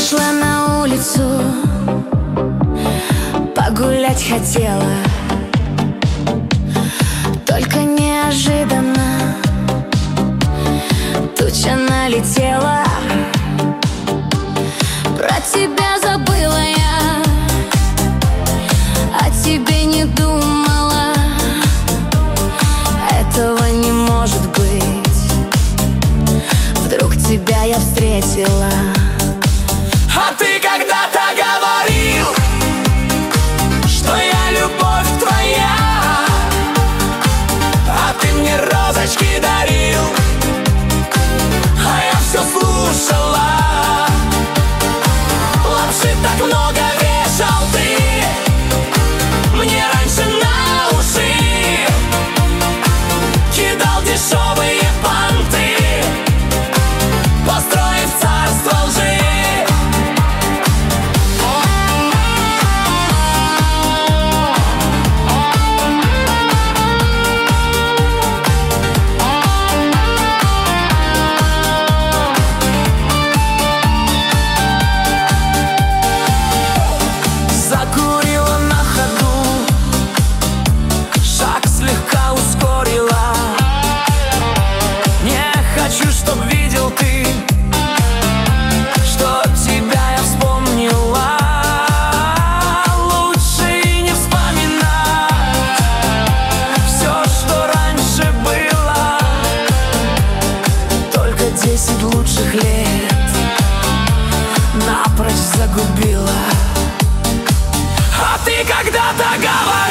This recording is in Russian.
Вышла на улицу, погулять хотела, только неожиданно туча налетела. Про тебя забыла я, о тебе не думала. Этого не может быть, вдруг тебя я встретила. А ты когда-то говорил, что я любовь твоя, а ты мне розочки дарил, а я все слушала. Лапши так много вешал ты мне раньше на уши, кидал дешевые понты, построив царство лжи. Закурила на ходу, шаг слегка ускорила. Не хочу, чтоб видел ты, что тебя я вспомнила. Лучше и не вспоминать все, что раньше было. Только 10 лучших лет напрочь загубила. А ты когда-то говорил,